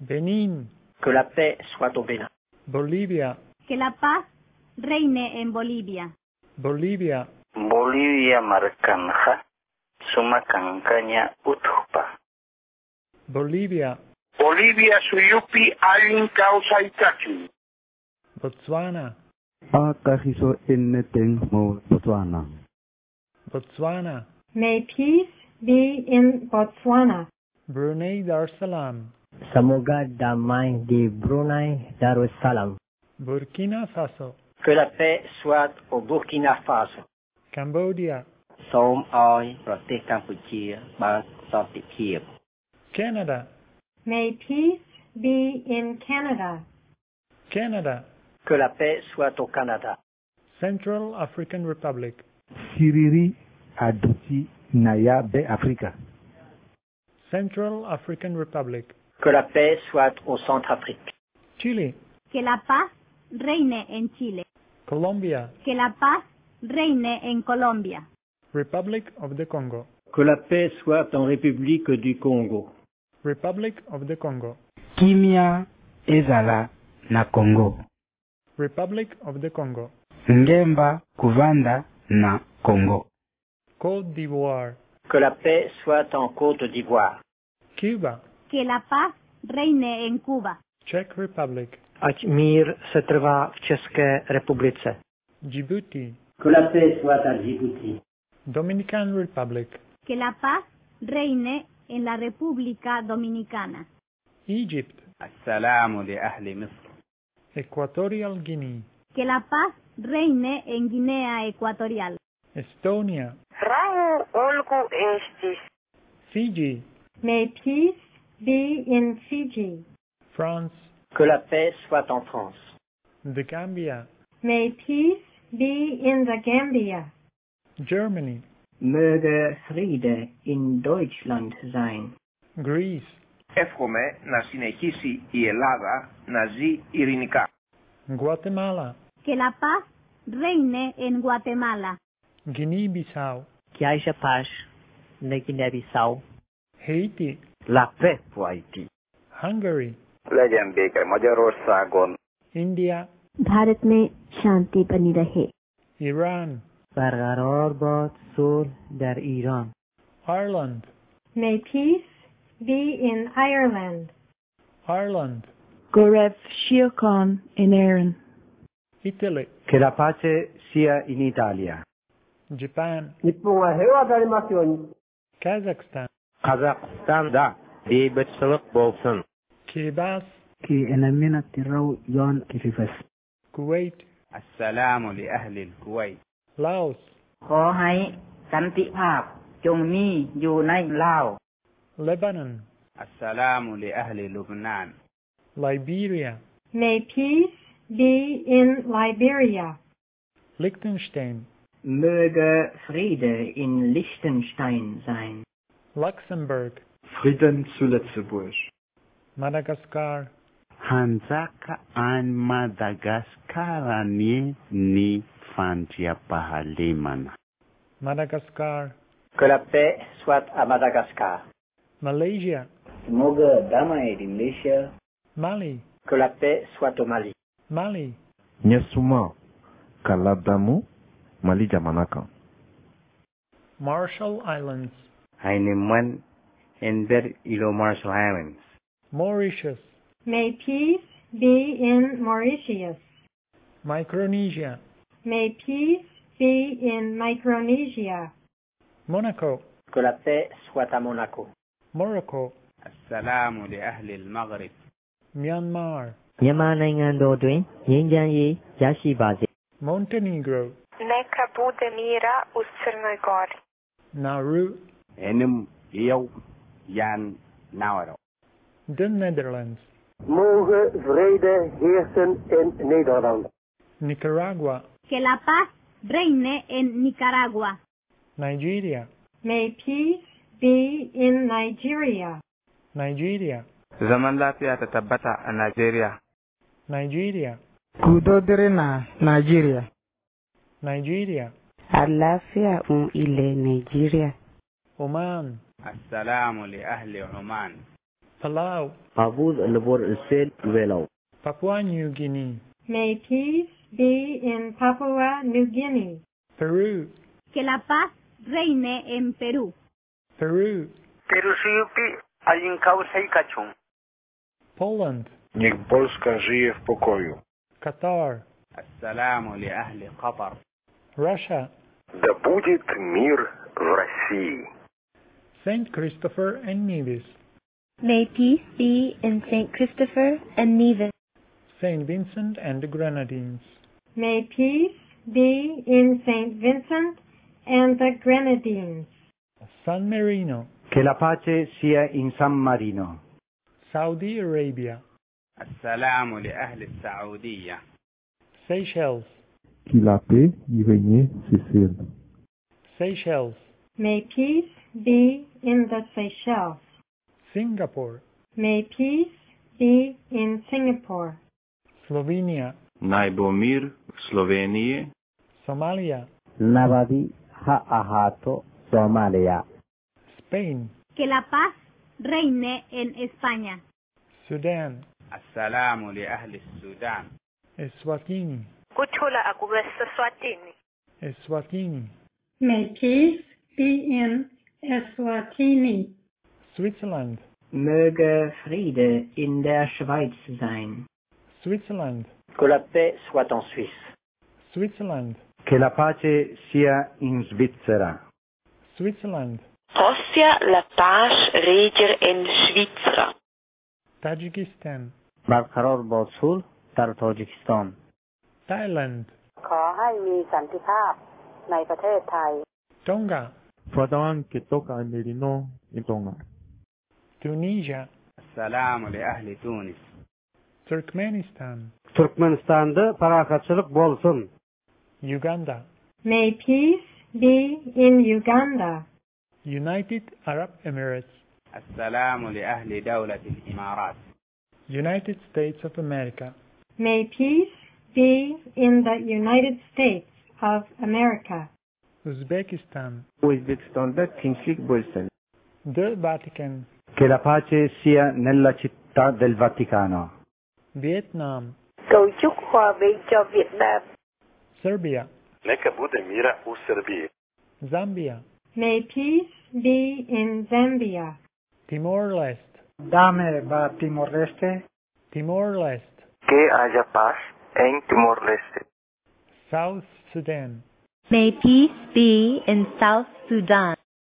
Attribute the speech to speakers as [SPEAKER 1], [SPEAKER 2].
[SPEAKER 1] Benin.
[SPEAKER 2] Que la paix soit au Bénin.
[SPEAKER 1] Bolivia.
[SPEAKER 3] Que la paz reine en Bolivia.
[SPEAKER 1] Bolivia.
[SPEAKER 4] Bolivia markanha sumakankanya utupa.
[SPEAKER 1] Bolivia.
[SPEAKER 5] Bolivia suyupi alin causa itachi.
[SPEAKER 1] Botswana.
[SPEAKER 6] Akahiso inneteng mo Botswana.
[SPEAKER 1] Botswana.
[SPEAKER 7] May peace be in Botswana.
[SPEAKER 1] Brunei Darussalam.
[SPEAKER 8] Semoga damai di Brunei Darussalam.
[SPEAKER 1] Burkina Faso.
[SPEAKER 2] Que la paix soit au Burkina Faso.
[SPEAKER 1] Cambodia.
[SPEAKER 2] សូមឲ្យប្រទេសកម្ពុជាបានសន្តិភាព
[SPEAKER 1] Canada.
[SPEAKER 7] May peace be in Canada.
[SPEAKER 1] Canada.
[SPEAKER 2] Que la paix soit au Canada.
[SPEAKER 1] Central African Republic.
[SPEAKER 6] Siriri aduti naya be Africa.
[SPEAKER 1] Central African Republic.
[SPEAKER 2] Que la paix soit au Centrafrique.
[SPEAKER 1] Chile.
[SPEAKER 3] Que la paz reine en Chile.
[SPEAKER 1] Colombia.
[SPEAKER 3] Que la paz reine en Colombia.
[SPEAKER 1] Republic of the Congo.
[SPEAKER 2] Que la paix soit en République du Congo.
[SPEAKER 1] Republic of the Congo.
[SPEAKER 9] Kimia ezala na Congo.
[SPEAKER 1] Republic of the Congo.
[SPEAKER 9] Ngemba kuvanda na Congo.
[SPEAKER 1] Côte d'Ivoire.
[SPEAKER 2] Que la paix soit en Côte d'Ivoire.
[SPEAKER 1] Cuba.
[SPEAKER 3] Que la paz reine en Cuba.
[SPEAKER 1] Czech Republic.
[SPEAKER 8] Ať mír se trvá v České republice.
[SPEAKER 1] Djibouti.
[SPEAKER 2] Que la paix soit à Djibouti.
[SPEAKER 1] Dominican Republic.
[SPEAKER 3] Que la paz reine en la República Dominicana.
[SPEAKER 1] Egypt.
[SPEAKER 10] Assalamu li ahli Misr.
[SPEAKER 1] Equatorial Guinea.
[SPEAKER 3] Que la paz reine en Guinea Ecuatorial.
[SPEAKER 1] Estonia.
[SPEAKER 11] Rau olgu estis.
[SPEAKER 1] Fiji.
[SPEAKER 7] May peace be in Fiji.
[SPEAKER 1] France.
[SPEAKER 2] Que la paix soit en France.
[SPEAKER 1] The Gambia.
[SPEAKER 7] May peace be in the Gambia.
[SPEAKER 1] Germany.
[SPEAKER 8] Möge Friede in Deutschland sein.
[SPEAKER 1] Greece.
[SPEAKER 5] Εύχομαι να συνεχίσει η Ελλάδα να ζει ειρηνικά.
[SPEAKER 1] Guatemala.
[SPEAKER 3] Que la paz reine en Guatemala.
[SPEAKER 1] Guinea-Bissau.
[SPEAKER 8] Que haja paz na Guiné-Bissau.
[SPEAKER 1] Haiti.
[SPEAKER 4] La paix pour Haïti.
[SPEAKER 1] Hungary.
[SPEAKER 4] Legyen béke Magyarországon.
[SPEAKER 1] India.
[SPEAKER 12] Bharat में शांति बनी रहे.
[SPEAKER 1] Iran.
[SPEAKER 8] برقرار باد صلح در ایران.
[SPEAKER 1] Ireland.
[SPEAKER 7] May peace be in Ireland.
[SPEAKER 1] Ireland.
[SPEAKER 12] Gorev Shiokon in Erin.
[SPEAKER 1] Italy.
[SPEAKER 6] Che la pace sia in Italia.
[SPEAKER 1] Japan. Kazakhstan.
[SPEAKER 6] Kazakhstan'da beybatçılık bolsun.
[SPEAKER 1] Kiribati.
[SPEAKER 8] Ki enamina tiraw yon kififas.
[SPEAKER 1] Kuwait.
[SPEAKER 10] Assalamu li ahli Kuwait.
[SPEAKER 1] Laos.
[SPEAKER 13] ขอให้สันติภาพจงมีอยู่ในลาว
[SPEAKER 1] Lebanon.
[SPEAKER 10] Assalamu li ahli Lubnan.
[SPEAKER 1] Liberia.
[SPEAKER 7] May peace be in Liberia.
[SPEAKER 1] Liechtenstein.
[SPEAKER 8] Möge Friede in Liechtenstein sein.
[SPEAKER 1] Luxembourg.
[SPEAKER 6] Frieden zu Lützeburg.
[SPEAKER 1] Madagascar.
[SPEAKER 14] Hanzaka an Madagascar ni fantia pahalimana.
[SPEAKER 1] Madagascar.
[SPEAKER 2] Que la paix soit à Madagascar.
[SPEAKER 1] Malaysia.
[SPEAKER 4] Semoga damai di Malaysia.
[SPEAKER 1] Mali.
[SPEAKER 2] Que la paix soit au Mali.
[SPEAKER 1] Mali.
[SPEAKER 6] Nyasuma kaladamu Mali jamanaka.
[SPEAKER 1] Marshall Islands.
[SPEAKER 4] Heinemann Ender ilo Marshall Islands.
[SPEAKER 1] Mauritius.
[SPEAKER 7] May peace be in Mauritius.
[SPEAKER 1] Micronesia.
[SPEAKER 7] May peace be in Micronesia.
[SPEAKER 1] Monaco.
[SPEAKER 2] Que la paix soit à Monaco.
[SPEAKER 1] Morocco.
[SPEAKER 10] Assalamu li ahli al-Maghrib.
[SPEAKER 1] Myanmar.
[SPEAKER 8] မြန်မာနိုင်ငံတော်တွင်ငြိမ်းချမ်းရေးရရှိပါစေ.
[SPEAKER 1] Montenegro.
[SPEAKER 11] Neka bude mira u Crnoj Gori.
[SPEAKER 1] Nauru.
[SPEAKER 10] Enim eu Jan Nauero.
[SPEAKER 1] The Netherlands.
[SPEAKER 5] Mogen vrede heersen in Nederland.
[SPEAKER 1] Nicaragua.
[SPEAKER 3] Que la paz reine en Nicaragua.
[SPEAKER 1] Nigeria.
[SPEAKER 7] May peace be in Nigeria.
[SPEAKER 1] Nigeria.
[SPEAKER 10] Zaman lafiya ta tabbata a Najeriya.
[SPEAKER 1] Nigeria.
[SPEAKER 9] Kudodire na Nigeria.
[SPEAKER 1] Nigeria.
[SPEAKER 12] Àlàáfíà fún ilẹ̀ Nàìjíríà.
[SPEAKER 1] Oman.
[SPEAKER 10] Assalamu li ahli Oman.
[SPEAKER 1] Palau,
[SPEAKER 8] Abud Lebor Sel Velau.
[SPEAKER 1] Papua New Guinea,
[SPEAKER 7] May peace be in Papua New Guinea.
[SPEAKER 1] Peru,
[SPEAKER 3] Que la paz reine en Perú.
[SPEAKER 1] Peru,
[SPEAKER 2] Перусиюпи Алинкаусайкачум.
[SPEAKER 1] Poland,
[SPEAKER 6] Niech Polska żyje w pokoju.
[SPEAKER 1] Qatar,
[SPEAKER 10] السلام لأهل قطر.
[SPEAKER 1] Russia,
[SPEAKER 4] Да будет мир в России.
[SPEAKER 1] Saint Christopher and Nevis,
[SPEAKER 12] May peace be in St. Christopher and Nevis.
[SPEAKER 1] Saint Vincent and the Grenadines,
[SPEAKER 7] May peace be in St. Vincent and the Grenadines.
[SPEAKER 1] San Marino,
[SPEAKER 9] Che la pace sia in San Marino.
[SPEAKER 1] Saudi Arabia,
[SPEAKER 10] السلام لأهل السعودية.
[SPEAKER 1] Seychelles,
[SPEAKER 6] Qu'il la paix y règne Sicile.
[SPEAKER 1] Seychelles,
[SPEAKER 7] May peace be in the Seychelles.
[SPEAKER 1] Singapore,
[SPEAKER 7] May peace be in Singapore.
[SPEAKER 1] Slovenia,
[SPEAKER 6] Naj bo mir v Sloveniji.
[SPEAKER 1] Somalia,
[SPEAKER 8] Nabadi Ha Ahato Somalia.
[SPEAKER 1] Spain,
[SPEAKER 3] Que la paz reine en España.
[SPEAKER 1] Sudan,
[SPEAKER 10] السلام لأهل السودان.
[SPEAKER 1] Eswatini,
[SPEAKER 11] Kuchula Aguesta Swatini.
[SPEAKER 1] Eswatini,
[SPEAKER 7] May peace be in Eswatini.
[SPEAKER 1] Switzerland,
[SPEAKER 13] Möge Friede in der Schweiz sein.
[SPEAKER 1] Switzerland,
[SPEAKER 2] Que la paix soit en Suisse.
[SPEAKER 1] Switzerland,
[SPEAKER 9] Che la pace sia in Svizzera.
[SPEAKER 1] Switzerland,
[SPEAKER 11] Ossia la paz reger in Svizzera.
[SPEAKER 1] Tajikistan,
[SPEAKER 8] Barqaror Bosul Dar Tojikistan.
[SPEAKER 1] Thailand,
[SPEAKER 15] ขอให้มีสันติภาพในประเทศไทย
[SPEAKER 1] Tonga,
[SPEAKER 6] Fadawan que toca en Merino in Tonga.
[SPEAKER 1] Tunisia,
[SPEAKER 10] السلام لأهل تونس.
[SPEAKER 1] Turkmenistan,
[SPEAKER 9] Turkmenistan'da parakatçılık bolsun.
[SPEAKER 1] Uganda,
[SPEAKER 7] May peace be in Uganda.
[SPEAKER 1] United Arab Emirates,
[SPEAKER 10] السلام لأهل دولة الإمارات.
[SPEAKER 1] United States of America,
[SPEAKER 7] May peace be in the United States of America.
[SPEAKER 1] Uzbekistan,
[SPEAKER 6] O'zbekistonda tinchlik bo'lsin.
[SPEAKER 1] The Vatican,
[SPEAKER 9] Che la pace sia nella città del Vaticano.
[SPEAKER 1] Vietnam,
[SPEAKER 15] cầu chúc hòa bình cho Việt Nam.
[SPEAKER 1] Serbia,
[SPEAKER 4] Neka bude mira u Srbiji.
[SPEAKER 1] Zambia,
[SPEAKER 7] May peace be in Zambia.
[SPEAKER 1] Timor-Leste,
[SPEAKER 9] Dame va Timor-Leste.
[SPEAKER 1] Timor-Leste,
[SPEAKER 2] Que haya paz en Timor-Leste.
[SPEAKER 1] South Sudan,
[SPEAKER 12] May peace be in South Sudan.